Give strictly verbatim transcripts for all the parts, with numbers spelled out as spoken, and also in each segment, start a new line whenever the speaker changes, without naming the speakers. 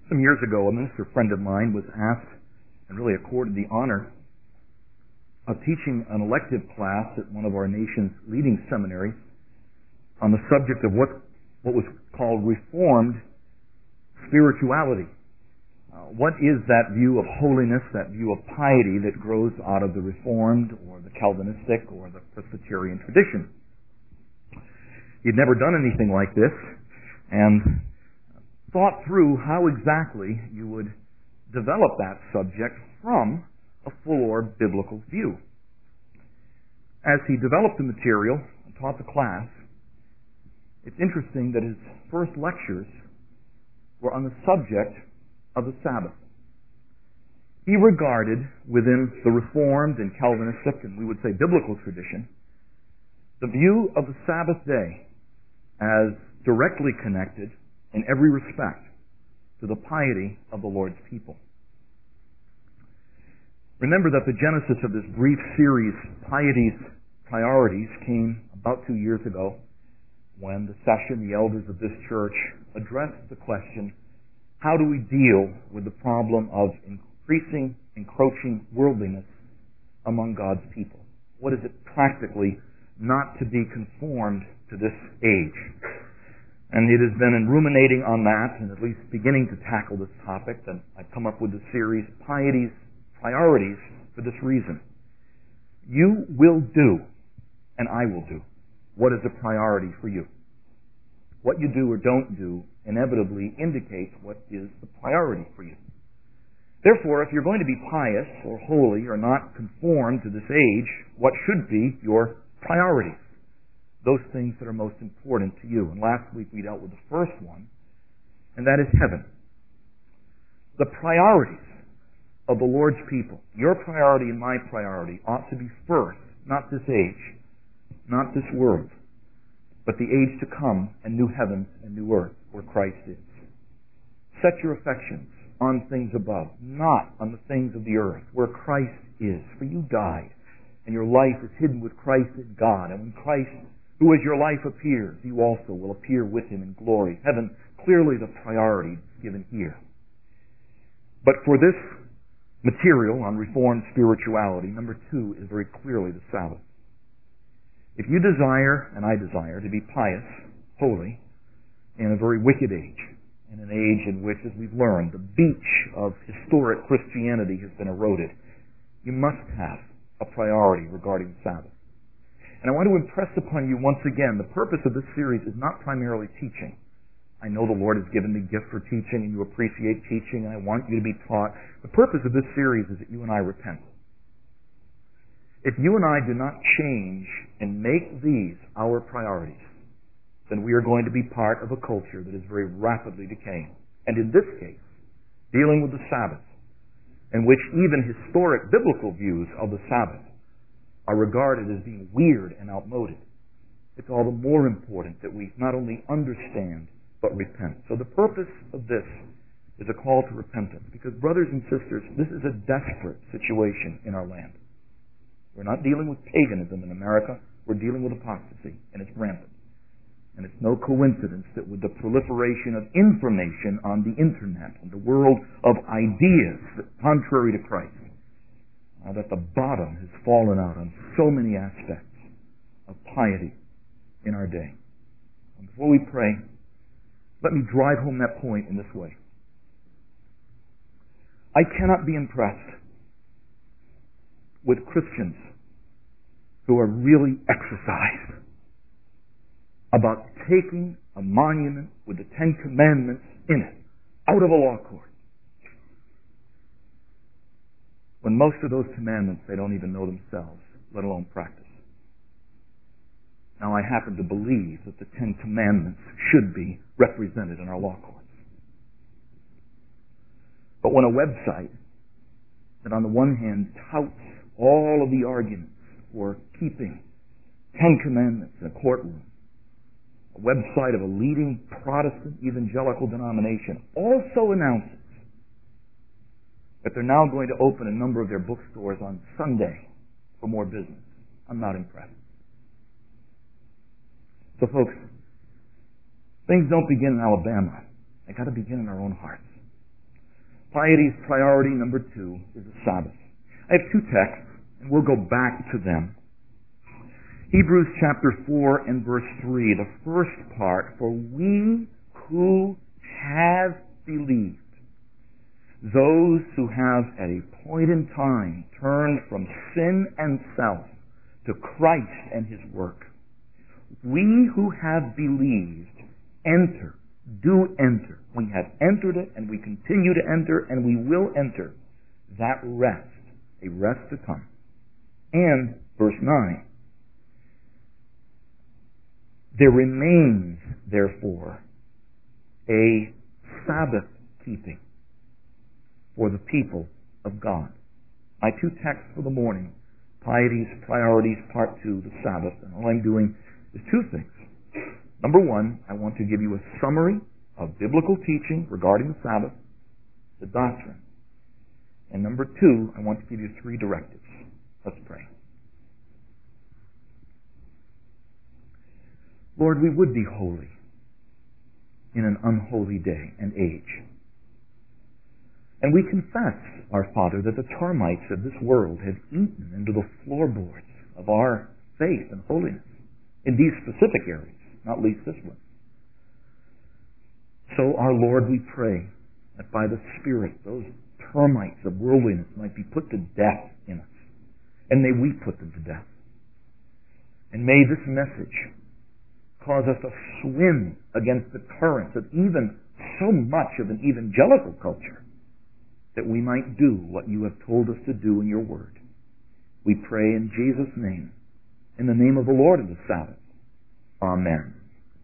Some years ago, a minister friend of mine was asked and really accorded the honor of teaching an elective class at one of our nation's leading seminaries on the subject of what, what was called Reformed spirituality. Uh, what is that view of holiness, that view of piety that grows out of the Reformed or the Calvinistic or the Presbyterian tradition? He'd never done anything like this and thought through how exactly you would develop that subject from a full or biblical view. As he developed the material and taught the class, it's interesting that his first lectures were on the subject of the Sabbath. He regarded within the Reformed and Calvinistic, and we would say biblical tradition, the view of the Sabbath day as directly connected in every respect to the piety of the Lord's people. Remember that the genesis of this brief series, Piety's Priorities, came about two years ago when the session, the elders of this church, addressed the question, how do we deal with the problem of increasing, encroaching worldliness among God's people? What is it practically not to be conformed to this age? And it has been in ruminating on that and at least beginning to tackle this topic that I've come up with the series, Piety's Priorities, for this reason. You will do, and I will do, what is a priority for you. What you do or don't do inevitably indicates what is the priority for you. Therefore, if you're going to be pious or holy or not conform to this age, what should be your priorities? Those things that are most important to you. And last week we dealt with the first one, and that is heaven. The priorities of the Lord's people, your priority and my priority, ought to be first, not this age, not this world, but the age to come and new heavens and new earth where Christ is. Set your affections on things above, not on the things of the earth where Christ is. For you died, and your life is hidden with Christ in God. And when Christ, who is your life, appears, you also will appear with him in glory. Heaven, clearly the priority given here. But for this material on Reformed spirituality, number two is very clearly the Sabbath. If you desire, and I desire, to be pious, holy, in a very wicked age, in an age in which, as we've learned, the beach of historic Christianity has been eroded, you must have a priority regarding the Sabbath. And I want to impress upon you once again, the purpose of this series is not primarily teaching. I know the Lord has given me gift for teaching, and you appreciate teaching, and I want you to be taught. The purpose of this series is that you and I repent. If you and I do not change and make these our priorities, then we are going to be part of a culture that is very rapidly decaying. And in this case, dealing with the Sabbath, in which even historic biblical views of the Sabbath are regarded as being weird and outmoded, it's all the more important that we not only understand, but repent. So the purpose of this is a call to repentance. Because, brothers and sisters, this is a desperate situation in our land. We're not dealing with paganism in America. We're dealing with apostasy, and it's rampant. And it's no coincidence that with the proliferation of information on the internet and the world of ideas that, contrary to Christ, uh, that the bottom has fallen out on so many aspects of piety in our day. And before we pray, let me drive home that point in this way. I cannot be impressed with Christians who are really exercised about taking a monument with the Ten Commandments in it out of a law court, when most of those commandments they don't even know themselves, let alone practice. Now, I happen to believe that the Ten Commandments should be represented in our law courts. But when a website that on the one hand touts all of the arguments for keeping Ten Commandments in a courtroom, a website of a leading Protestant evangelical denomination, also announces that they're now going to open a number of their bookstores on Sunday for more business, I'm not impressed. So folks, things don't begin in Alabama. They got to begin in our own hearts. Piety's priority number two is the Sabbath. I have two texts, and we'll go back to them. Hebrews chapter four and verse three, the first part, for we who have believed, those who have at a point in time turned from sin and self to Christ and His work, we who have believed enter, do enter. We have entered it, and we continue to enter, and we will enter that rest, a rest to come. And, verse nine, there remains, therefore, a Sabbath keeping for the people of God. My two texts for the morning, Piety's Priorities, Part two, the Sabbath. And all I'm doing is two things. Number one, I want to give you a summary of biblical teaching regarding the Sabbath, the doctrine. And number two, I want to give you three directives. Let's pray. Lord, we would be holy in an unholy day and age. And we confess, our Father, that the termites of this world have eaten into the floorboards of our faith and holiness in these specific areas, not least this one. So, our Lord, we pray that by the Spirit, those termites of worldliness might be put to death in us. And may we put them to death. And may this message cause us to swim against the currents of even so much of an evangelical culture, that we might do what you have told us to do in your word. We pray in Jesus' name, in the name of the Lord of the Sabbath. Amen.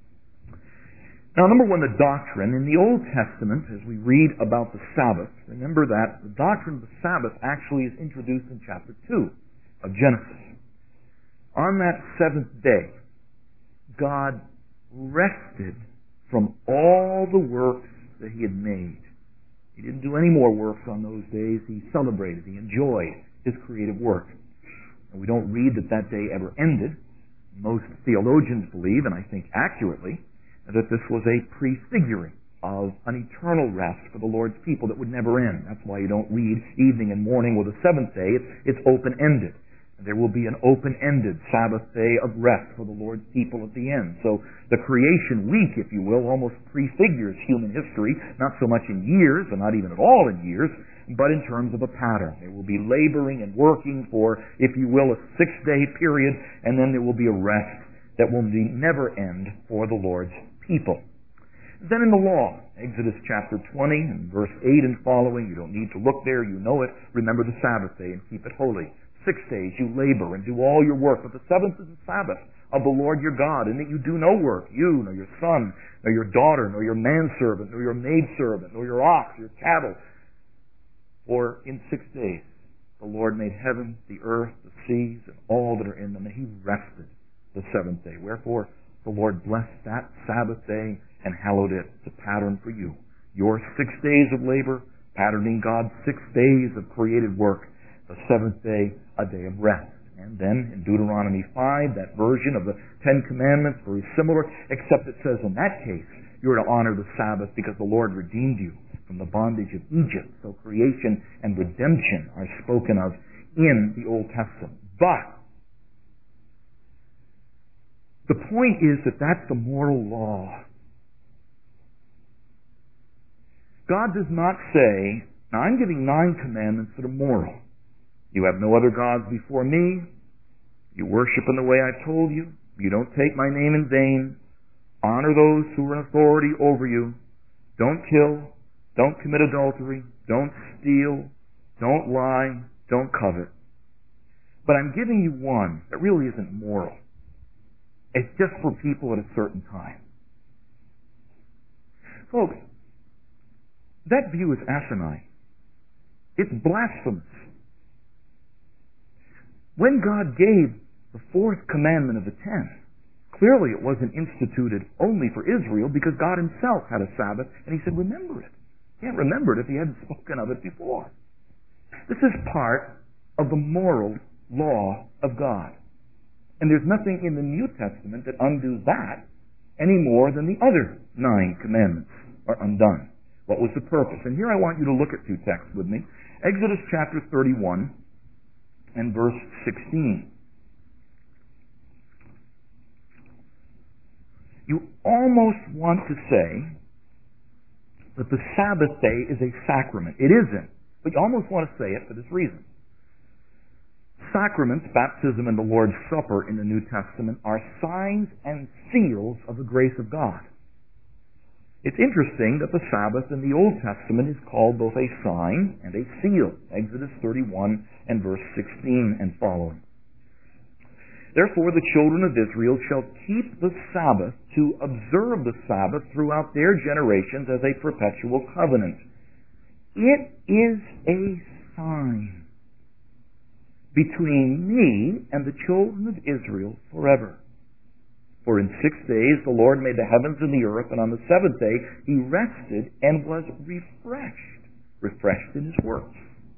Now, number one, the doctrine. In the Old Testament, as we read about the Sabbath, remember that the doctrine of the Sabbath actually is introduced in chapter two of Genesis. On that seventh day, God rested from all the works that He had made. He didn't do any more works on those days. He celebrated, He enjoyed His creative work. And we don't read that that day ever ended. Most theologians believe, and I think accurately, that this was a prefiguring of an eternal rest for the Lord's people that would never end. That's why you don't read evening and morning with the seventh day. It's, it's open-ended. There will be an open-ended Sabbath day of rest for the Lord's people at the end. So the creation week, if you will, almost prefigures human history, not so much in years, and not even at all in years, but in terms of a pattern. There will be laboring and working for, if you will, a six-day period, and then there will be a rest that will never end for the Lord's people. Then in the law, Exodus chapter twenty and verse eight and following, you don't need to look there, you know it. Remember the Sabbath day and keep it holy. Six days you labor and do all your work, but the seventh is the Sabbath of the Lord your God, and that you do no work, you, nor your son, nor your daughter, nor your manservant, nor your maidservant, nor your ox, your cattle. For in six days the Lord made heaven, the earth, the seas, and all that are in them, and He rested the seventh day. Wherefore the Lord blessed that Sabbath day and hallowed it. It's a pattern for you. Your six days of labor, patterning God's six days of created work. The seventh day, a day of rest. And then in Deuteronomy five, that version of the Ten Commandments, very similar, except it says in that case, you're to honor the Sabbath because the Lord redeemed you from the bondage of Egypt. So creation and redemption are spoken of in the Old Testament. But the point is that that's the moral law. God does not say, now I'm giving nine commandments that are moral. You have no other gods before me. You worship in the way I've told you. You don't take my name in vain. Honor those who are in authority over you. Don't kill. Don't commit adultery. Don't steal. Don't lie. Don't covet. But I'm giving you one that really isn't moral. It's just for people at a certain time. Folks, that view is asinine. It's blasphemous. When God gave the fourth commandment of the ten, clearly it wasn't instituted only for Israel because God Himself had a Sabbath and He said, remember it. He hadn't remembered it if He hadn't spoken of it before. This is part of the moral law of God. And there's nothing in the New Testament that undoes that any more than the other nine commandments are undone. What was the purpose? And here I want you to look at two texts with me. Exodus chapter thirty-one and verse sixteen. You almost want to say that the Sabbath day is a sacrament. It isn't, but you almost want to say it for this reason. Sacraments, baptism and the Lord's Supper in the New Testament, are signs and seals of the grace of God. It's interesting that the Sabbath in the Old Testament is called both a sign and a seal. Exodus thirty-one and verse sixteen and following. Therefore the children of Israel shall keep the Sabbath to observe the Sabbath throughout their generations as a perpetual covenant. It is a sign between me and the children of Israel forever. For in six days the Lord made the heavens and the earth, and on the seventh day he rested and was refreshed. Refreshed in his works.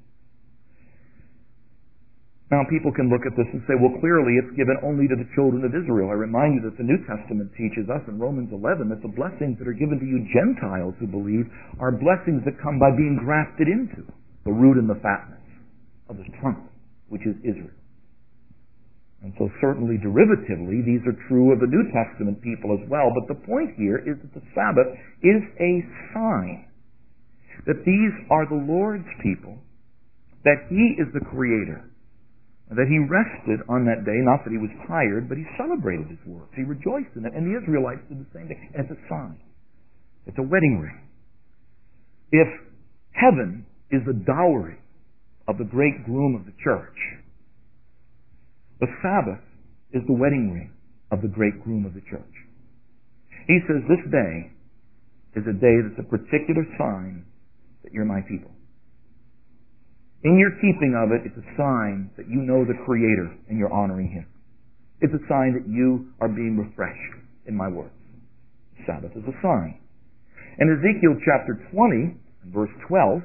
Now people can look at this and say, well, clearly it's given only to the children of Israel. I remind you that the New Testament teaches us in Romans eleven that the blessings that are given to you Gentiles who believe are blessings that come by being grafted into the root and the fatness of the trunk, which is Israel. And so certainly derivatively, these are true of the New Testament people as well. But the point here is that the Sabbath is a sign that these are the Lord's people, that he is the Creator, that he rested on that day, not that he was tired, but he celebrated his works. He rejoiced in it. And the Israelites did the same thing. And it's a sign. It's a wedding ring. If heaven is the dowry of the great groom of the church, the Sabbath is the wedding ring of the great groom of the church. He says this day is a day that's a particular sign that you're my people. In your keeping of it, it's a sign that you know the Creator and you're honoring him. It's a sign that you are being refreshed in my words. The Sabbath is a sign. In Ezekiel chapter twenty, verse twelve,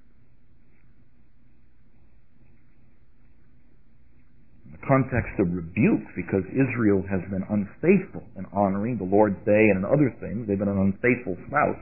context of rebuke, because Israel has been unfaithful in honoring the Lord's Day and in other things. They've been an unfaithful spouse.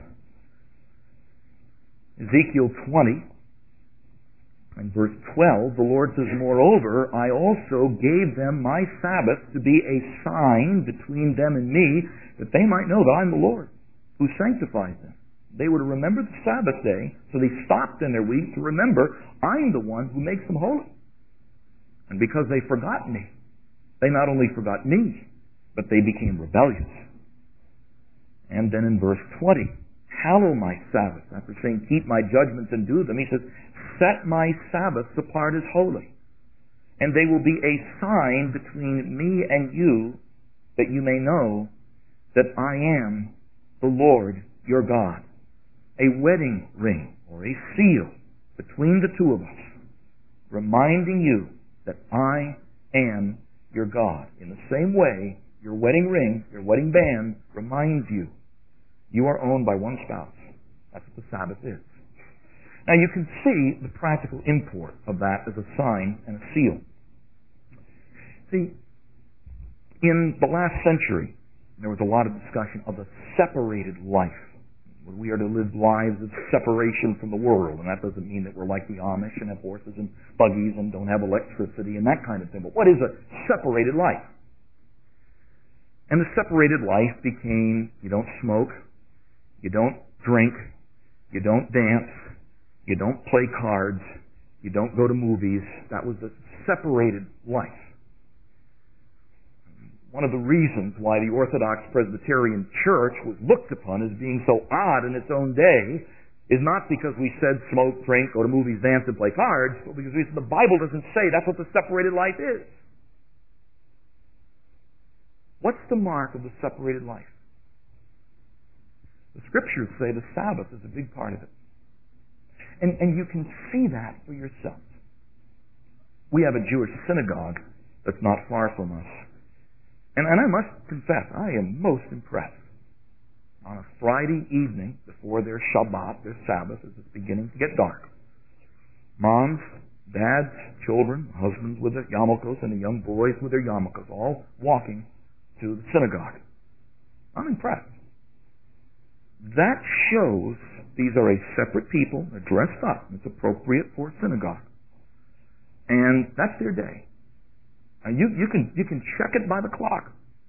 Ezekiel twenty and verse twelve, the Lord says, moreover, I also gave them my Sabbath to be a sign between them and me, that they might know that I'm the Lord who sanctifies them. They were to remember the Sabbath day, so they stopped in their week to remember I'm the one who makes them holy. And because they forgot me, they not only forgot me, but they became rebellious. And then in verse twenty, hallow my Sabbath. After saying, keep my judgments and do them, he says, set my Sabbaths apart as holy. And they will be a sign between me and you, that you may know that I am the Lord your God. A wedding ring, or a seal, between the two of us, reminding you that I am your God. In the same way, your wedding ring, your wedding band, reminds you you are owned by one spouse. That's what the Sabbath is. Now you can see the practical import of that as a sign and a seal. See, in the last century, there was a lot of discussion of the separated life. We are to live lives of separation from the world, and that doesn't mean that we're like the Amish and have horses and buggies and don't have electricity and that kind of thing. But what is a separated life? And the separated life became, you don't smoke, you don't drink, you don't dance, you don't play cards, you don't go to movies. That was a separated life. One of the reasons why the Orthodox Presbyterian Church was looked upon as being so odd in its own day is not because we said smoke, drink, go to movies, dance, and play cards, but because we said the Bible doesn't say that's what the separated life is. What's the mark of the separated life? The Scriptures say the Sabbath is a big part of it. And, and you can see that for yourself. We have a Jewish synagogue that's not far from us. And, and I must confess, I am most impressed. On a Friday evening, before their Shabbat, their Sabbath, as it's beginning to get dark, moms, dads, children, husbands with their yarmulkes, and the young boys with their yarmulkes, all walking to the synagogue. I'm impressed. That shows These are a separate people. They're dressed up. It's appropriate for synagogue. And that's their day. And you, you can you can check it by the clock.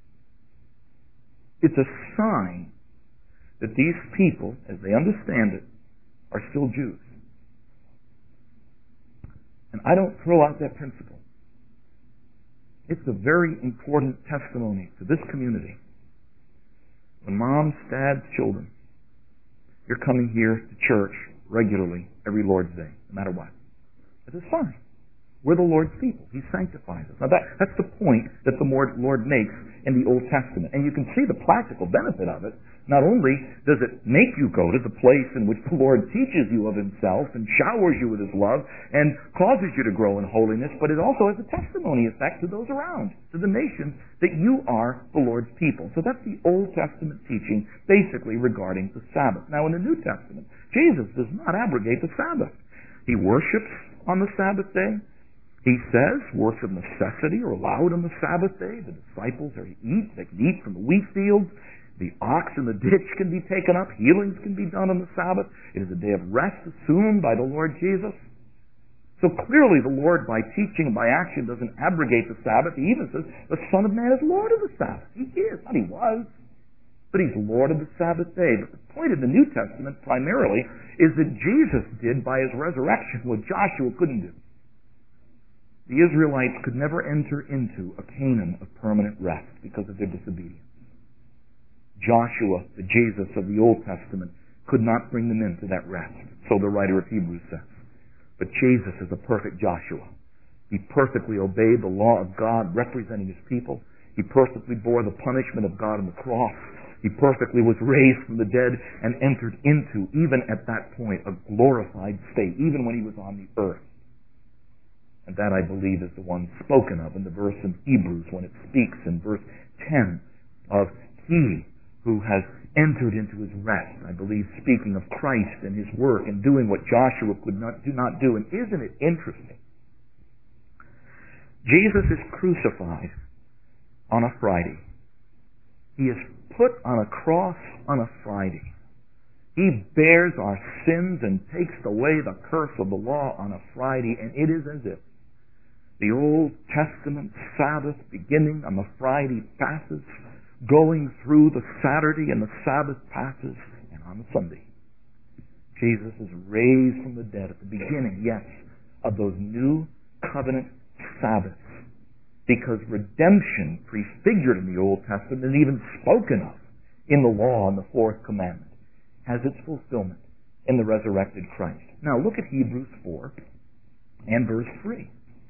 It's a sign that these people, as they understand it, are still Jews. And I don't throw out that principle. It's a very important testimony to this community. When moms, dads, children, you're coming here to church regularly every Lord's Day, no matter what. It's a sign. We're the Lord's people. He sanctifies us. Now that, that's the point that the Lord makes in the Old Testament. And you can see the practical benefit of it. Not only does it make you go to the place in which the Lord teaches you of Himself and showers you with His love and causes you to grow in holiness, but it also has a testimony effect to those around, to the nations, that you are the Lord's people. So that's the Old Testament teaching basically regarding the Sabbath. Now in the New Testament, Jesus does not abrogate the Sabbath. He worships on the Sabbath day. He says works of necessity are allowed on the Sabbath day. The disciples are to eat. They can eat from the wheat fields. The ox in the ditch can be taken up. Healings can be done on the Sabbath. It is a day of rest assumed by the Lord Jesus. So clearly the Lord, by teaching and by action, doesn't abrogate the Sabbath. He even says the Son of Man is Lord of the Sabbath. He is. Not he was. But He's Lord of the Sabbath day. But the point of the New Testament primarily is that Jesus did by His resurrection what Joshua couldn't do. The Israelites could never enter into a Canaan of permanent rest because of their disobedience. Joshua, the Jesus of the Old Testament, could not bring them into that rest, so the writer of Hebrews says. But Jesus is a perfect Joshua. He perfectly obeyed the law of God representing His people. He perfectly bore the punishment of God on the cross. He perfectly was raised from the dead and entered into, even at that point, a glorified state, even when He was on the earth. And that, I believe, is the one spoken of in the verse in Hebrews when it speaks in verse ten of He who has entered into His rest. I believe speaking of Christ and His work and doing what Joshua could not do not do. And isn't it interesting? Jesus is crucified on a Friday. He is put on a cross on a Friday. He bears our sins and takes away the curse of the law on a Friday, and it is as if the Old Testament Sabbath beginning on the Friday passes, going through the Saturday and the Sabbath passes, and on the Sunday, Jesus is raised from the dead at the beginning, yes, of those new covenant Sabbaths. Because redemption, prefigured in the Old Testament and even spoken of in the law and the fourth commandment, has its fulfillment in the resurrected Christ. Now look at Hebrews four and verse three.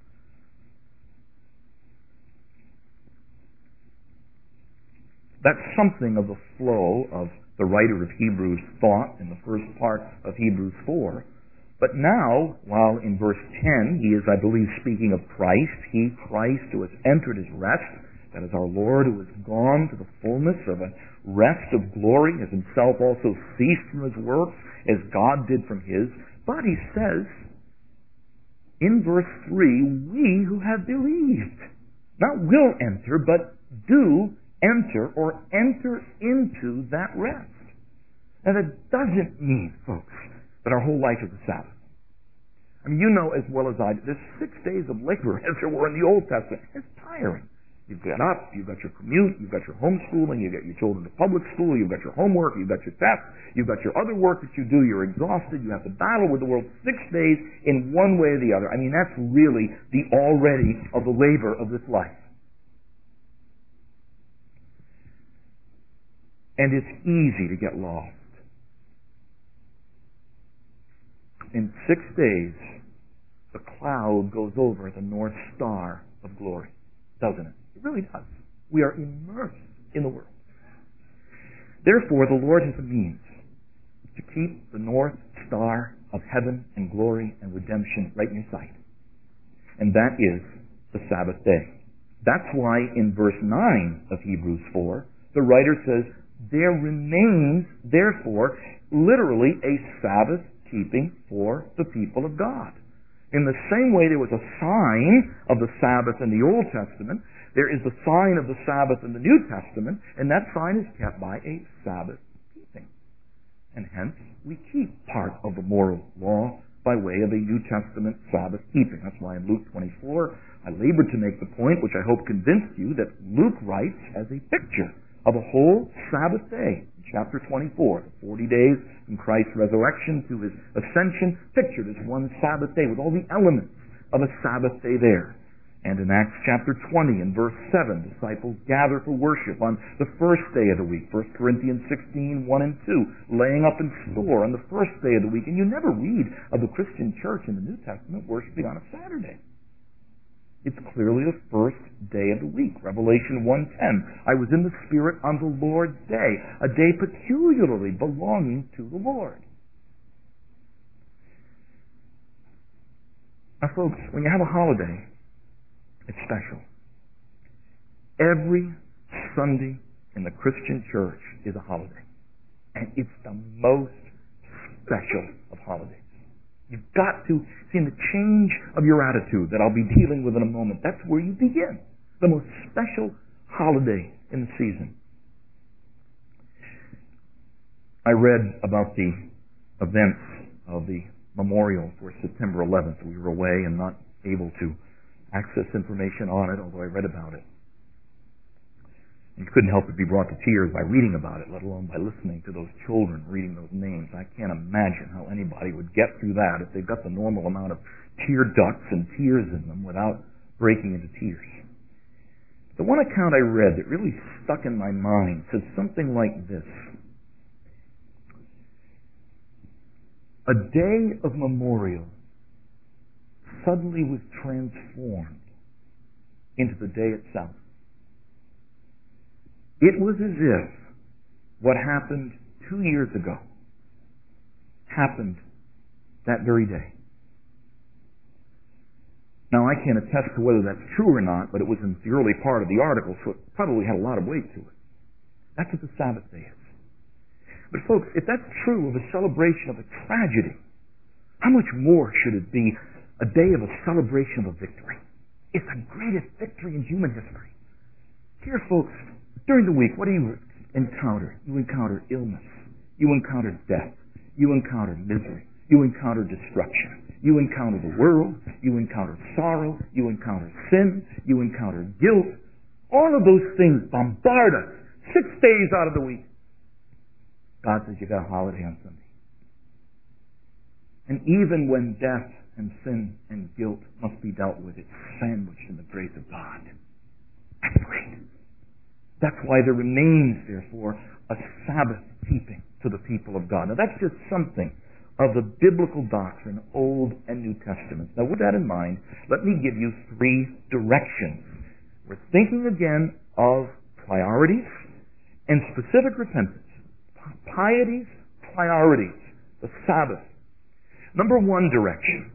That's something of the flow of the writer of Hebrews' thought in the first part of Hebrews four. But now, while in verse ten, he is, I believe, speaking of Christ, he, Christ, who has entered His rest, that is our Lord, who has gone to the fullness of a rest of glory, has Himself also ceased from His works, as God did from His. But he says, in verse three, we who have believed, not will enter, but do enter or enter into that rest. Now that doesn't mean, folks, that our whole life is a Sabbath. I mean, you know as well as I do, there's six days of labor as there were in the Old Testament. It's tiring. You've got up, you've got your commute, you've got your homeschooling, you've got your children to public school, you've got your homework, you've got your tests, you've got your other work that you do, you're exhausted, you have to battle with the world six days in one way or the other. I mean, that's really the already of the labor of this life. And it's easy to get lost. In six days, the cloud goes over the North Star of glory, doesn't it? It really does. We are immersed in the world. Therefore, the Lord has a means to keep the North Star of heaven and glory and redemption right in your sight. And that is the Sabbath day. That's why in verse nine of Hebrews four, the writer says, there remains, therefore, literally a Sabbath keeping for the people of God. In the same way there was a sign of the Sabbath in the Old Testament, there is the sign of the Sabbath in the New Testament, and that sign is kept by a Sabbath keeping. And hence, we keep part of the moral law by way of a New Testament Sabbath keeping. That's why in Luke twenty-four, I labored to make the point, which I hope convinced you, that Luke writes as a picture of a whole Sabbath day. In chapter twenty-four, the forty days from Christ's resurrection to his ascension, pictured as one Sabbath day with all the elements of a Sabbath day there. And in Acts chapter twenty and verse seven, disciples gather for worship on the first day of the week. First Corinthians sixteen, one and two, laying up in store on the first day of the week. And you never read of the Christian church in the New Testament worshiping on a Saturday. It's clearly the first day of the week. Revelation one ten, I was in the Spirit on the Lord's day, a day peculiarly belonging to the Lord. Now folks, when you have a holiday, it's special. Every Sunday in the Christian church is a holiday. And it's the most special of holidays. You've got to see in the change of your attitude that I'll be dealing with in a moment. That's where you begin. The most special holiday in the season. I read about the events of the memorial for September eleventh. We were away and not able to access information on it, although I read about it. You couldn't help but be brought to tears by reading about it, let alone by listening to those children reading those names. I can't imagine how anybody would get through that if they've got the normal amount of tear ducts and tears in them without breaking into tears. The one account I read that really stuck in my mind said something like this. A day of memorial suddenly was transformed into the day itself. It was as if what happened two years ago happened that very day. Now, I can't attest to whether that's true or not, but it was in the early part of the article, so it probably had a lot of weight to it. That's what the Sabbath day is. But folks, if that's true of a celebration of a tragedy, how much more should it be a day of a celebration of a victory? It's the greatest victory in human history. Dear folks, during the week, what do you encounter? You encounter illness. You encounter death. You encounter misery. You encounter destruction. You encounter the world. You encounter sorrow. You encounter sin. You encounter guilt. All of those things bombard us six days out of the week. God says you got a holiday on Sunday. And even when death and sin and guilt must be dealt with, it's sandwiched in the grace of God. That's great. That's why there remains, therefore, a Sabbath keeping to the people of God. Now that's just something of the biblical doctrine, Old and New Testaments. Now with that in mind, let me give you three directions. We're thinking again of priorities and specific repentance. Pieties, priorities, the Sabbath. Number one direction.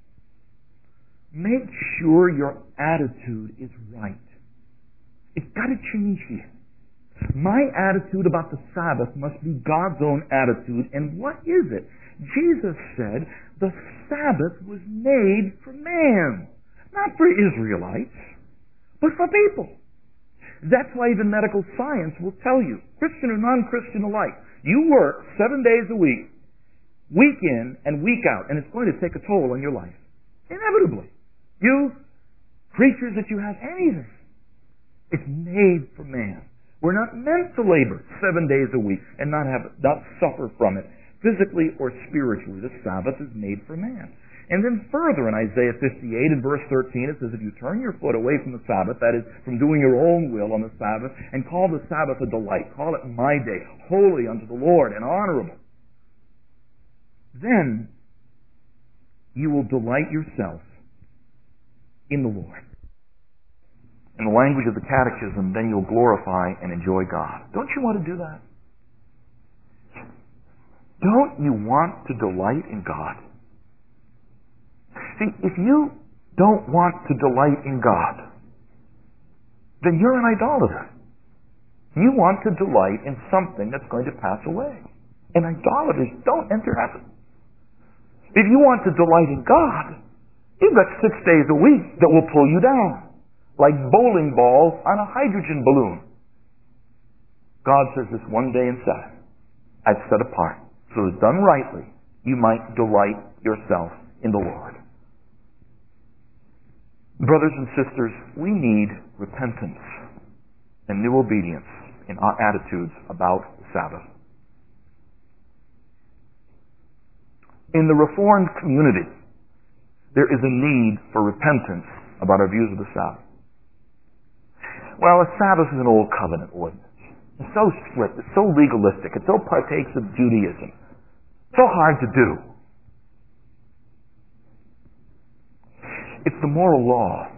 Make sure your attitude is right. It's got to change here. My attitude about the Sabbath must be God's own attitude. And what is it? Jesus said the Sabbath was made for man. Not for Israelites, but for people. That's why even medical science will tell you, Christian or non-Christian alike, you work seven days a week, week in and week out, and it's going to take a toll on your life. Inevitably. You, creatures that you have, anything. It's made for man. We're not meant to labor seven days a week and not have not suffer from it, physically or spiritually. The Sabbath is made for man. And then further in Isaiah fifty-eight and verse thirteen, it says, if you turn your foot away from the Sabbath, that is, from doing your own will on the Sabbath, and call the Sabbath a delight, call it my day, holy unto the Lord and honorable, then you will delight yourself in the Lord. In the language of the Catechism, then you'll glorify and enjoy God. Don't you want to do that? Don't you want to delight in God? See, if you don't want to delight in God, then you're an idolater. You want to delight in something that's going to pass away. And idolaters don't enter heaven. If you want to delight in God, you've got six days a week that will pull you down, like bowling balls on a hydrogen balloon. God says this one day in seven, I've set apart so that done rightly, you might delight yourself in the Lord. Brothers and sisters, we need repentance and new obedience in our attitudes about the Sabbath. In the Reformed community, there is a need for repentance about our views of the Sabbath. Well, a Sabbath is an old covenant ordinance. It's so strict, it's so legalistic, it so partakes of Judaism. So hard to do. It's the moral law.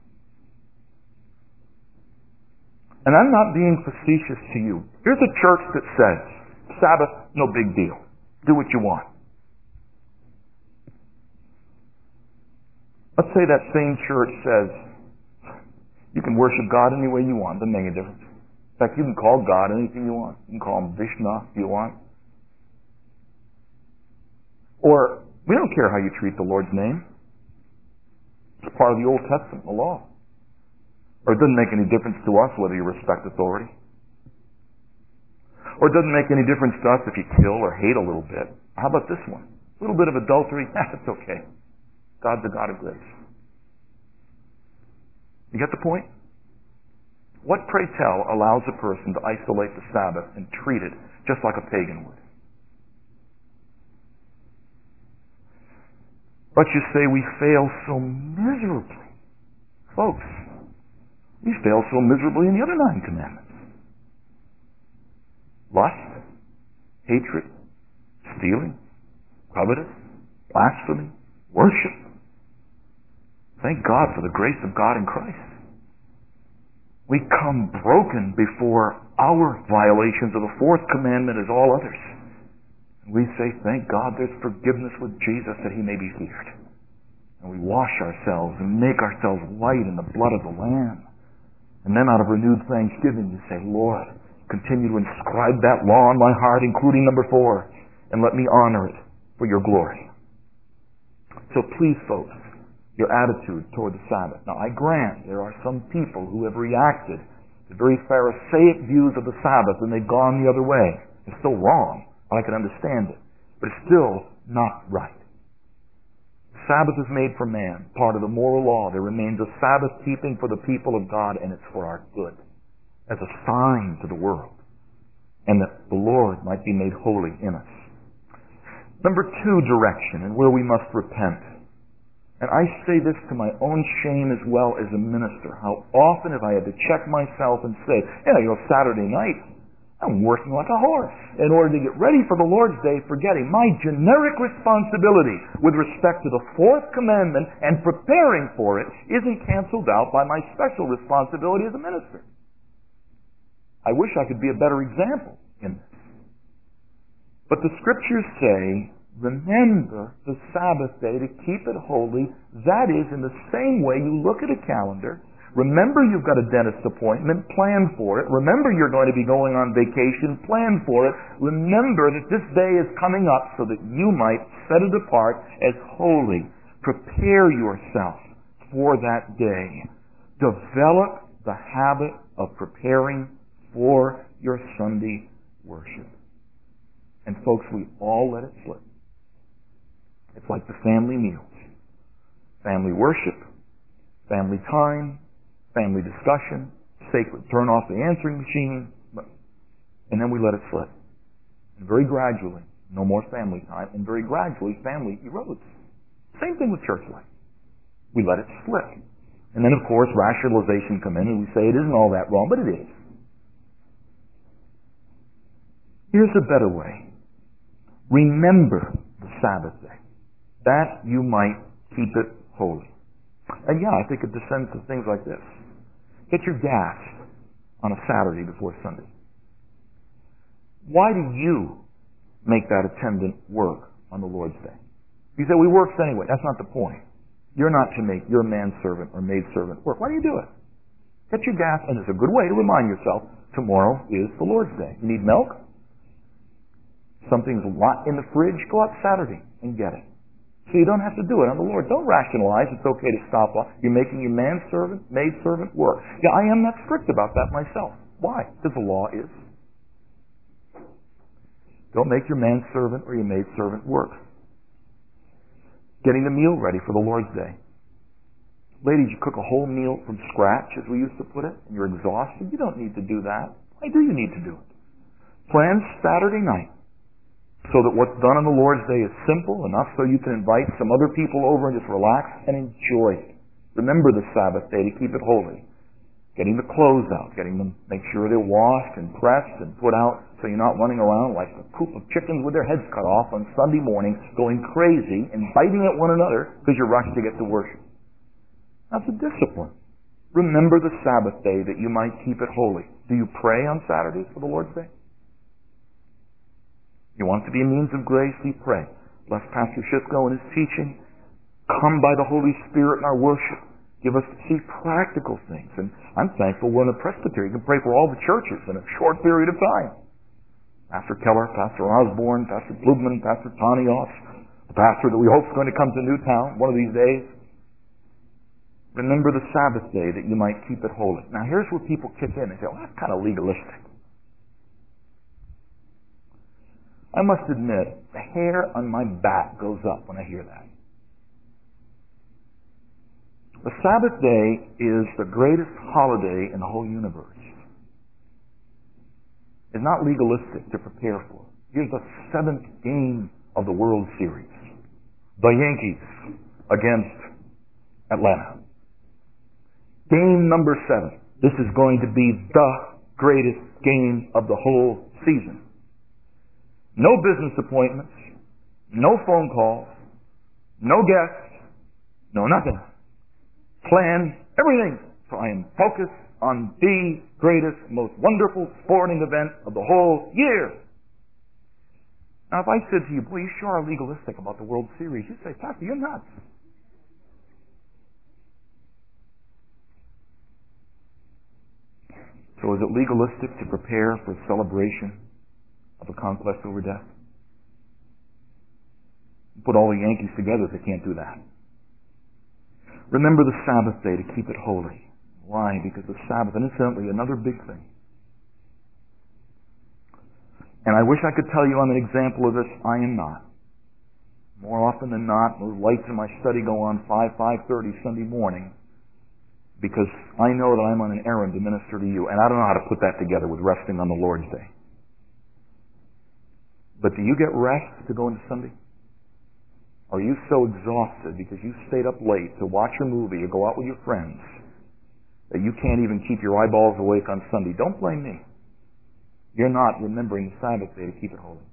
And I'm not being facetious to you. Here's a church that says, Sabbath, no big deal. Do what you want. Let's say that same church says, you can worship God any way you want. Doesn't make a difference. In fact, you can call God anything you want. You can call him Vishnu if you want. Or, we don't care how you treat the Lord's name. It's part of the Old Testament, the law. Or it doesn't make any difference to us whether you respect authority. Or it doesn't make any difference to us if you kill or hate a little bit. How about this one? A little bit of adultery? That's okay. God's a God of grace. You get the point? What, pray tell, allows a person to isolate the Sabbath and treat it just like a pagan would? But you say we fail so miserably. Folks, we fail so miserably in the other nine commandments. Lust, hatred, stealing, covetous, blasphemy, worship. Thank God for the grace of God in Christ. We come broken before our violations of the fourth commandment as all others. We say, thank God there's forgiveness with Jesus that he may be feared. And we wash ourselves and make ourselves white in the blood of the Lamb. And then out of renewed thanksgiving you say, Lord, continue to inscribe that law in my heart, including number four, and let me honor it for your glory. So please, folks, your attitude toward the Sabbath. Now, I grant there are some people who have reacted to very Pharisaic views of the Sabbath and they've gone the other way. It's still wrong. I can understand it. But it's still not right. Sabbath is made for man, part of the moral law. There remains a Sabbath keeping for the people of God, and it's for our good, as a sign to the world, and that the Lord might be made holy in us. Number two, direction, and where we must repent. And I say this to my own shame as well as a minister. How often have I had to check myself and say, yeah, you know, Saturday night, I'm working like a horse in order to get ready for the Lord's Day, forgetting my generic responsibility with respect to the fourth commandment and preparing for it isn't canceled out by my special responsibility as a minister. I wish I could be a better example in this. But the scriptures say, remember the Sabbath day to keep it holy. That is, in the same way you look at a calendar, remember you've got a dentist appointment, plan for it. Remember you're going to be going on vacation, plan for it. Remember that this day is coming up so that you might set it apart as holy. Prepare yourself for that day. Develop the habit of preparing for your Sunday worship. And folks, we all let it slip. It's like the family meals. Family worship, family time, family discussion, sacred turn off the answering machine, and then we let it slip. And very gradually, no more family time, and very gradually, family erodes. Same thing with church life. We let it slip. And then, of course, rationalization come in, and we say it isn't all that wrong, but it is. Here's a better way. Remember the Sabbath day, that you might keep it holy. And yeah, I think it descends to things like this. Get your gas on a Saturday before Sunday. Why do you make that attendant work on the Lord's Day? You say, we work anyway. That's not the point. You're not to make your manservant or maidservant work. Why do you do it? Get your gas, and it's a good way to remind yourself, tomorrow is the Lord's Day. You need milk? Something's not in the fridge? Go out Saturday and get it. So you don't have to do it on the Lord. Don't rationalize it's okay to stop off. You're making your manservant, maidservant work. Yeah, I am that strict about that myself. Why? Because the law is. Don't make your manservant or your maidservant work. Getting the meal ready for the Lord's Day. Ladies, you cook a whole meal from scratch, as we used to put it, and you're exhausted. You don't need to do that. Why do you need to do it? Plan Saturday night so that what's done on the Lord's Day is simple enough so you can invite some other people over and just relax and enjoy it. Remember the Sabbath day to keep it holy. Getting the clothes out, getting them, make sure they're washed and pressed and put out so you're not running around like a coop of chickens with their heads cut off on Sunday morning, going crazy and biting at one another because you're rushed to get to worship. That's a discipline. Remember the Sabbath day that you might keep it holy. Do you pray on Saturdays for the Lord's Day? You want it to be a means of grace? You pray. Bless Pastor Shifko and his teaching. Come by the Holy Spirit in our worship. Give us to see practical things. And I'm thankful we're in a presbytery. You can pray for all the churches in a short period of time. Pastor Keller, Pastor Osborne, Pastor Blubman, Pastor Tanios, the pastor that we hope is going to come to Newtown one of these days. Remember the Sabbath day that you might keep it holy. Now here's where people kick in and say, well, that's kind of legalistic. I must admit, the hair on my back goes up when I hear that. The Sabbath day is the greatest holiday in the whole universe. It's not legalistic to prepare for. Here's the seventh game of the World Series. The Yankees against Atlanta. Game number seven. This is going to be the greatest game of the whole season. No business appointments, no phone calls, no guests, no nothing. Plan everything. So I am focused on the greatest, most wonderful sporting event of the whole year. Now if I said to you, boy, you sure are legalistic about the World Series, you'd say, Pastor, you're nuts. So is it legalistic to prepare for a celebration of a conquest over death? Put all the Yankees together, they can't do that. Remember the Sabbath day to keep it holy. Why? Because the Sabbath, and incidentally, another big thing. And I wish I could tell you I'm an example of this. I am not. More often than not, the lights in my study go on five, five thirty Sunday morning because I know that I'm on an errand to minister to you, and I don't know how to put that together with resting on the Lord's Day. But do you get rest to go into Sunday? Are you so exhausted because you stayed up late to watch a movie or go out with your friends that you can't even keep your eyeballs awake on Sunday? Don't blame me. You're not remembering the Sabbath day to keep it holy.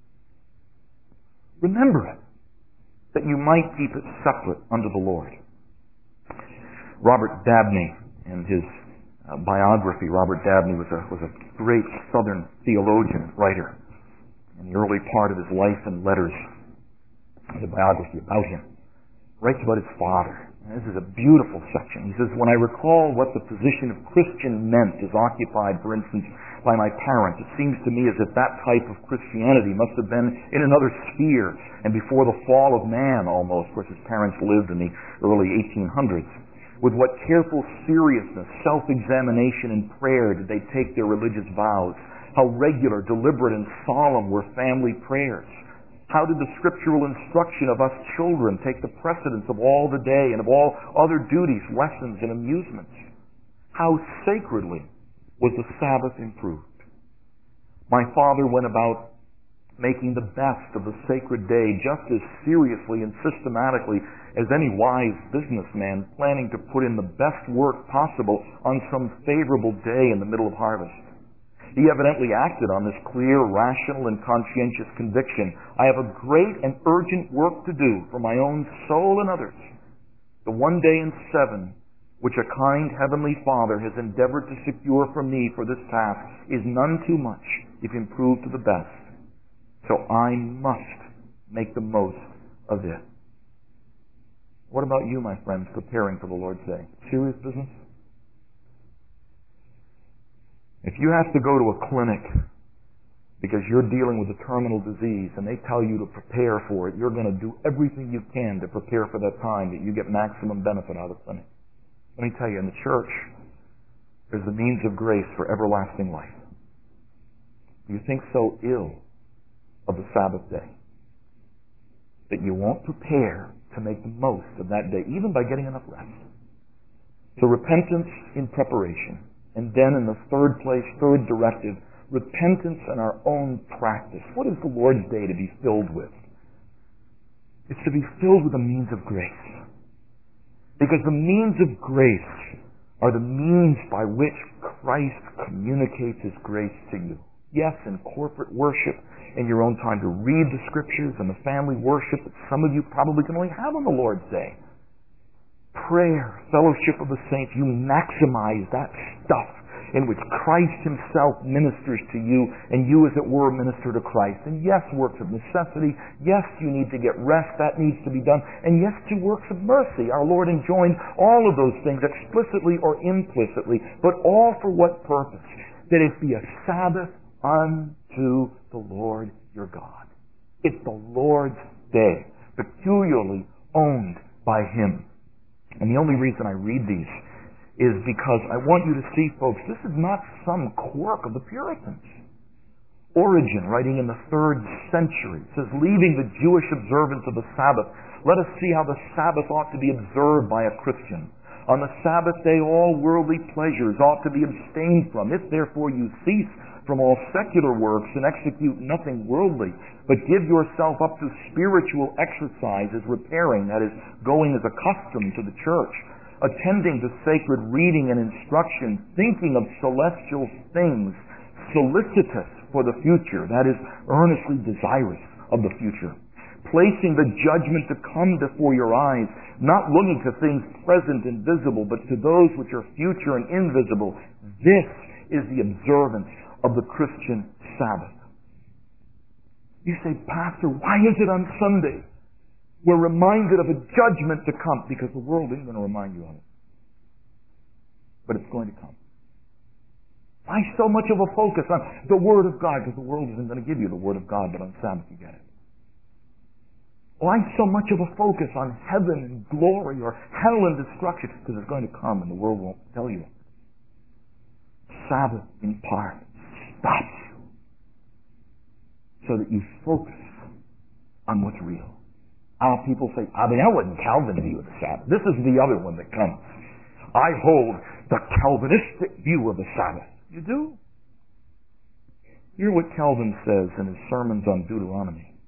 Remember it, that you might keep it separate unto the Lord. Robert Dabney, in his uh, biography, Robert Dabney was a, was a great Southern theologian and writer. In the early part of his life and letters, the biography about him, writes about his father. And this is a beautiful section. He says, when I recall what the position of Christian meant as occupied, for instance, by my parents, it seems to me as if that type of Christianity must have been in another sphere and before the fall of man almost. Of course, his parents lived in the early eighteen hundreds. With what careful seriousness, self-examination, and prayer did they take their religious vows? How regular, deliberate, and solemn were family prayers? How did the scriptural instruction of us children take the precedence of all the day and of all other duties, lessons, and amusements? How sacredly was the Sabbath improved? My father went about making the best of the sacred day just as seriously and systematically as any wise businessman planning to put in the best work possible on some favorable day in the middle of harvest. He evidently acted on this clear, rational, and conscientious conviction. I have a great and urgent work to do for my own soul and others. The one day in seven, which a kind Heavenly Father has endeavored to secure for me for this task, is none too much if improved to the best. So I must make the most of it. What about you, my friends, preparing for the Lord's Day? Serious business? If you have to go to a clinic because you're dealing with a terminal disease and they tell you to prepare for it, you're going to do everything you can to prepare for that time that you get maximum benefit out of the clinic. Let me tell you, in the church, there's the means of grace for everlasting life. You think so ill of the Sabbath day. That you won't prepare to make the most of that day, even by getting enough rest. So repentance in preparation. And then in the third place, third directive, repentance in our own practice. What is the Lord's Day to be filled with? It's to be filled with the means of grace. Because the means of grace are the means by which Christ communicates His grace to you. Yes, in corporate worship, in your own time to read the Scriptures, and the family worship that some of you probably can only have on the Lord's Day. Prayer, fellowship of the saints, you maximize that stuff in which Christ Himself ministers to you, and you, as it were, minister to Christ. And yes, works of necessity. Yes, you need to get rest. That needs to be done. And yes, to works of mercy. Our Lord enjoined all of those things explicitly or implicitly, but all for what purpose? That it be a Sabbath unto the Lord your God. It's the Lord's day, peculiarly owned by Him. And the only reason I read these is because I want you to see, folks, this is not some quirk of the Puritans. Origen, writing in the third century, says, leaving the Jewish observance of the Sabbath, let us see how the Sabbath ought to be observed by a Christian. On the Sabbath day, all worldly pleasures ought to be abstained from. If therefore you cease from all secular works and execute nothing worldly, but give yourself up to spiritual exercises, repairing, that is, going as a custom to the church, attending to sacred reading and instruction, thinking of celestial things, solicitous for the future, that is, earnestly desirous of the future, placing the judgment to come before your eyes, not looking to things present and visible, but to those which are future and invisible. This is the observance of the Christian Sabbath. You say, Pastor, why is it on Sunday we're reminded of a judgment to come? Because the world isn't going to remind you of it. But it's going to come. Why so much of a focus on the Word of God? Because the world isn't going to give you the Word of God, but on Sabbath you get it. Why so much of a focus on heaven and glory or hell and destruction? Because it's going to come and the world won't tell you. Sabbath, in part, stops so that you focus on what's real. Our people say, I mean, that wasn't Calvin's view of the Sabbath. This is the other one that comes. I hold the Calvinistic view of the Sabbath. You do? Hear what Calvin says in his sermons on Deuteronomy.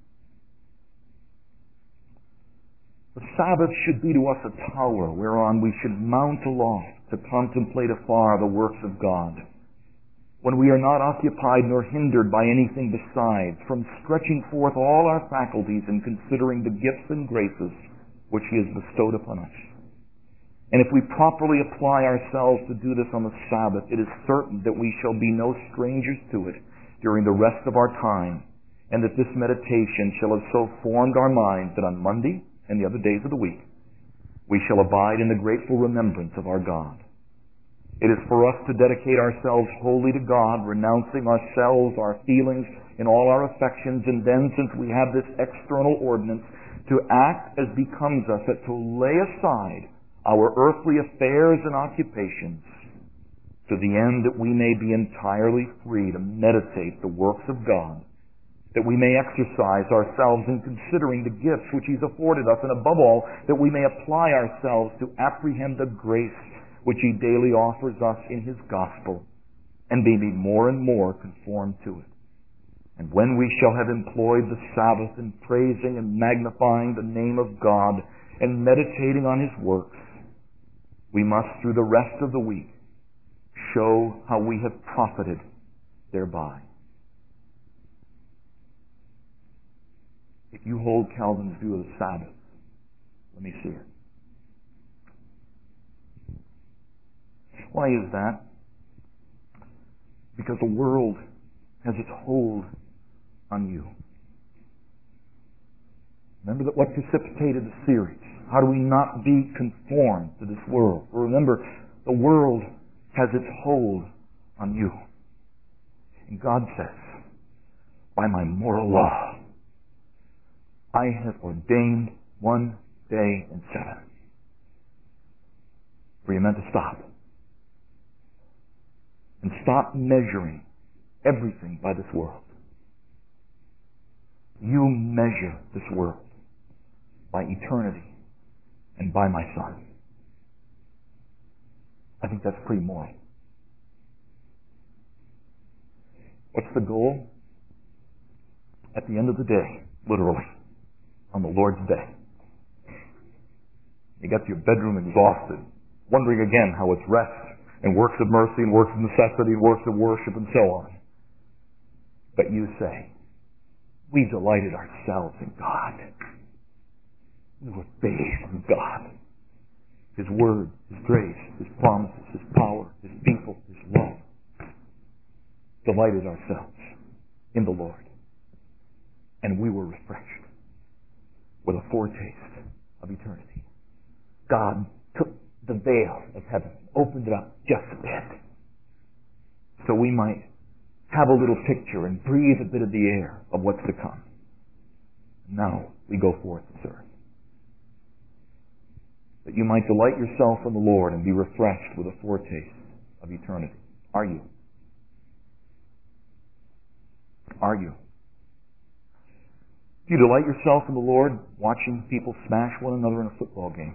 The Sabbath should be to us a tower whereon we should mount aloft to contemplate afar the works of God, when we are not occupied nor hindered by anything besides, from stretching forth all our faculties and considering the gifts and graces which He has bestowed upon us. And if we properly apply ourselves to do this on the Sabbath, it is certain that we shall be no strangers to it during the rest of our time, and that this meditation shall have so formed our minds that on Monday and the other days of the week we shall abide in the grateful remembrance of our God. It is for us to dedicate ourselves wholly to God, renouncing ourselves, our feelings, and all our affections, and then, since we have this external ordinance, to act as becomes us, that to lay aside our earthly affairs and occupations, to the end that we may be entirely free to meditate the works of God, that we may exercise ourselves in considering the gifts which He's afforded us, and above all, that we may apply ourselves to apprehend the grace which He daily offers us in His gospel, and be more and more conformed to it. And when we shall have employed the Sabbath in praising and magnifying the name of God and meditating on His works, we must, through the rest of the week, show how we have profited thereby. If you hold Calvin's view of the Sabbath, let me see it. Why is that? Because the world has its hold on you. Remember that what precipitated the series. How do we not be conformed to this world? Remember, the world has its hold on you. And God says, by my moral law, I have ordained one day in seven. For you meant to stop. And stop measuring everything by this world. You measure this world by eternity and by my Son. I think that's pretty moral. What's the goal? At the end of the day, literally, on the Lord's day, you got to your bedroom exhausted, wondering again how it's rest and works of mercy and works of necessity and works of worship and so on. But you say, we delighted ourselves in God. We were bathed in God. His Word, His grace, His promises, His power, His people, His love. Delighted ourselves in the Lord. And we were refreshed with a foretaste of eternity. God took the veil of heaven, opened it up just a bit, so we might have a little picture and breathe a bit of the air of what's to come. Now we go forth to serve. That you might delight yourself in the Lord and be refreshed with a foretaste of eternity. Are you? Are you? Do you delight yourself in the Lord watching people smash one another in a football game?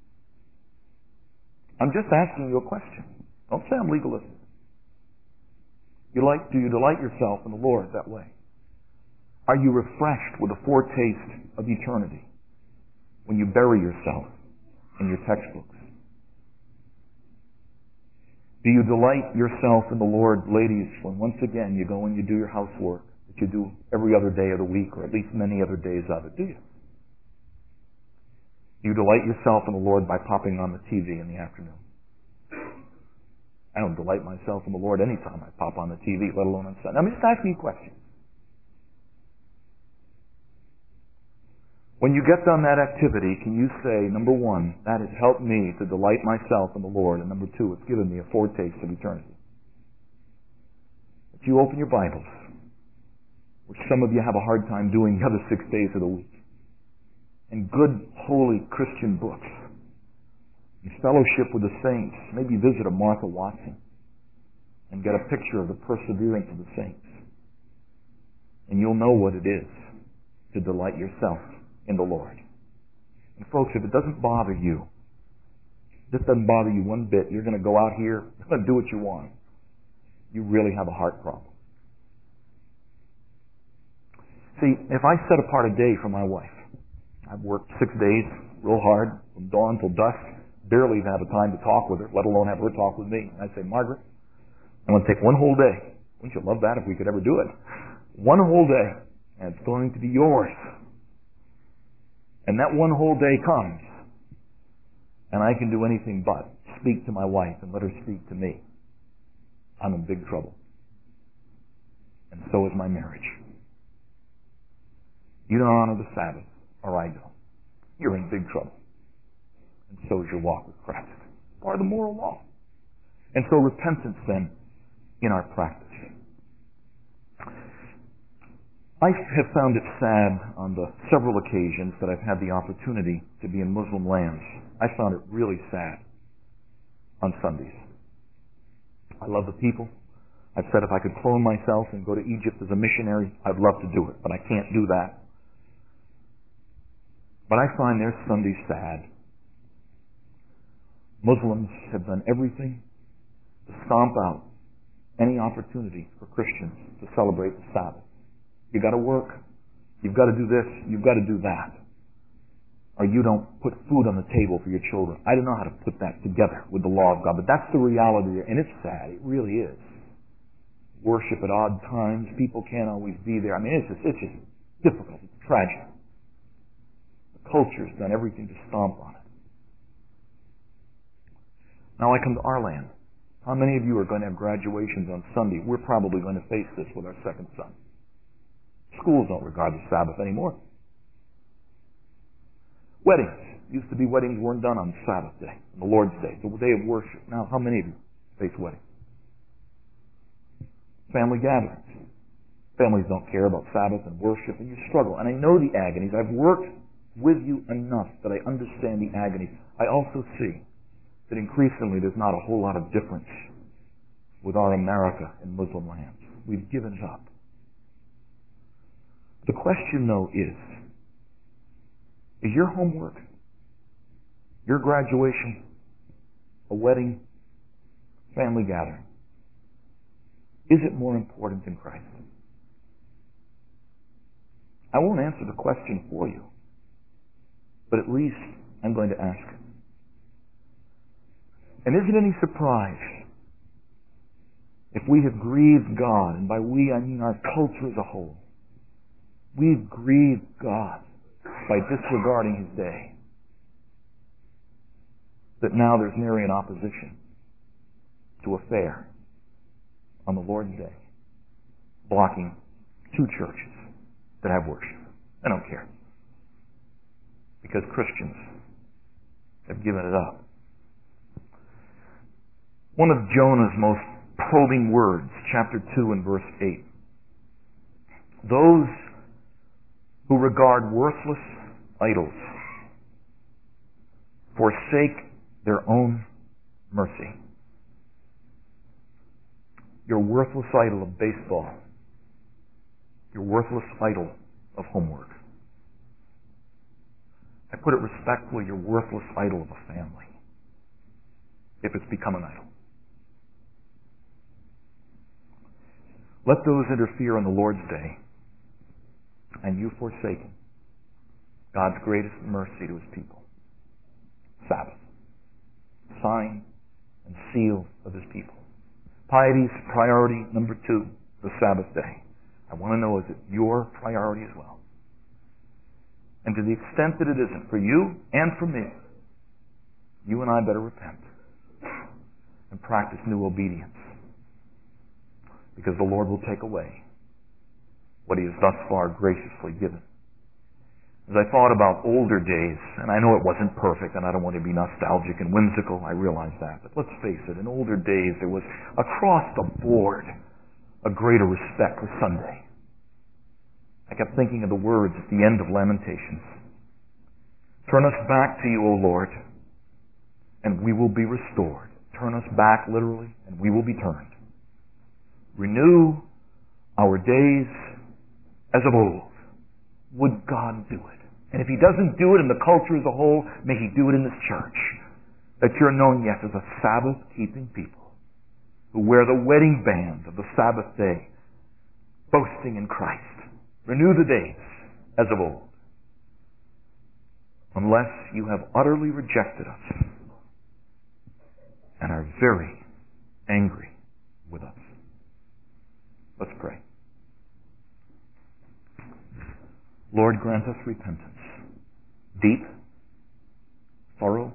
I'm just asking you a question. Don't say I'm legalistic. You like, do you delight yourself in the Lord that way? Are you refreshed with a foretaste of eternity when you bury yourself in your textbooks? Do you delight yourself in the Lord, ladies, when once again you go and you do your housework that you do every other day of the week, or at least many other days of it, do you? Do you delight yourself in the Lord by popping on the T V in the afternoon? I don't delight myself in the Lord any time I pop on the T V, let alone on Sunday. I'm just asking you questions. When you get done that activity, can you say, number one, that has helped me to delight myself in the Lord, and number two, it's given me a foretaste of eternity? If you open your Bibles, which some of you have a hard time doing the other six days of the week, and good, holy Christian books, and fellowship with the saints, maybe visit a Martha Watson and get a picture of the perseverance of the saints. And you'll know what it is to delight yourself in the Lord. And folks, if it doesn't bother you, this doesn't bother you one bit, you're going to go out here, you're going to do what you want. You really have a heart problem. See, if I set apart a day for my wife, I've worked six days real hard from dawn till dusk, barely even have a time to talk with her, let alone have her talk with me. And I say, Margaret, I'm going to take one whole day. Wouldn't you love that if we could ever do it? One whole day, and it's going to be yours. And that one whole day comes, and I can do anything but speak to my wife and let her speak to me. I'm in big trouble. And so is my marriage. You don't honor the Sabbath, or I don't. You're in big trouble. And so is your walk with Christ. Part of the moral law. And so repentance then in our practice. I have found it sad on the several occasions that I've had the opportunity to be in Muslim lands. I found it really sad on Sundays. I love the people. I've said if I could clone myself and go to Egypt as a missionary, I'd love to do it, but I can't do that. But I find their Sundays sad. Muslims have done everything to stomp out any opportunity for Christians to celebrate the Sabbath. You've got to work. You've got to do this. You've got to do that. Or you don't put food on the table for your children. I don't know how to put that together with the law of God, but that's the reality there. And it's sad. It really is. Worship at odd times. People can't always be there. I mean, it's just, it's just difficult. It's tragic. The culture's done everything to stomp on it. Now I come to our land. How many of you are going to have graduations on Sunday? We're probably going to face this with our second son. Schools don't regard the Sabbath anymore. Weddings. Used to be weddings weren't done on Sabbath day, on the Lord's day, the day of worship. Now, how many of you face weddings? Family gatherings. Families don't care about Sabbath and worship, and you struggle. And I know the agonies. I've worked with you enough that I understand the agonies. I also see that increasingly there's not a whole lot of difference with our America and Muslim lands. We've given it up. The question, though, is, is your homework, your graduation, a wedding, family gathering, is it more important than Christ? I won't answer the question for you, but at least I'm going to ask. And is it any surprise if we have grieved God, and by we I mean our culture as a whole, we've grieved God by disregarding His day, that now there's nary an opposition to a fair on the Lord's Day, blocking two churches that have worship? I don't care. Because Christians have given it up. One of Jonah's most probing words, chapter two and verse eight. Those who regard worthless idols forsake their own mercy. Your worthless idol of baseball. Your worthless idol of homework. I put it respectfully, your worthless idol of a family, if it's become an idol. Let those interfere on the Lord's day, and you forsaken God's greatest mercy to His people. Sabbath. Sign and seal of His people. Piety's priority number two, the Sabbath day. I want to know, is it your priority as well? And to the extent that it isn't for you and for me, you and I better repent and practice new obedience. Because the Lord will take away what He has thus far graciously given. As I thought about older days, and I know it wasn't perfect, and I don't want to be nostalgic and whimsical, I realize that, but let's face it, in older days there was across the board a greater respect for Sunday. I kept thinking of the words at the end of Lamentations. Turn us back to you, O Lord, and we will be restored. Turn us back, literally, and we will be turned. Renew our days as of old. Would God do it? And if He doesn't do it in the culture as a whole, may He do it in this church. That you're known, yes, as a Sabbath-keeping people who wear the wedding band of the Sabbath day, boasting in Christ. Renew the days as of old. Unless you have utterly rejected us and are very angry with us. Let's pray. Lord, grant us repentance. Deep, thorough,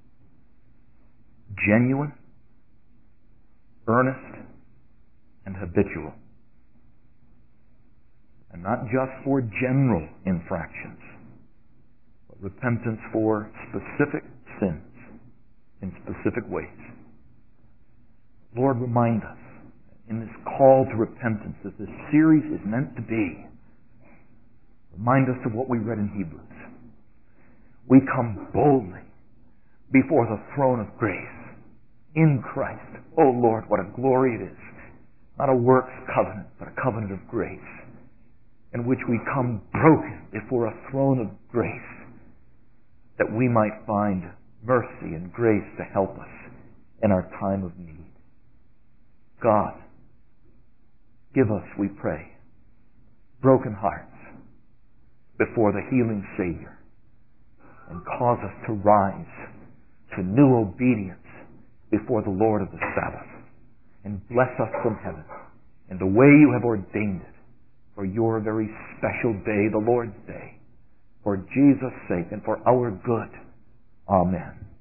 genuine, earnest, and habitual. And not just for general infractions, but repentance for specific sins in specific ways. Lord, remind us in this call to repentance that this series is meant to be. Remind us of what we read in Hebrews. We come boldly before the throne of grace in Christ. Oh Lord, what a glory it is. Not a works covenant, but a covenant of grace, in which we come broken before a throne of grace, that we might find mercy and grace to help us in our time of need. God, give us, we pray, broken hearts before the healing Savior, and cause us to rise to new obedience before the Lord of the Sabbath, and bless us from heaven in the way you have ordained it for your very special day, the Lord's Day, for Jesus' sake and for our good. Amen.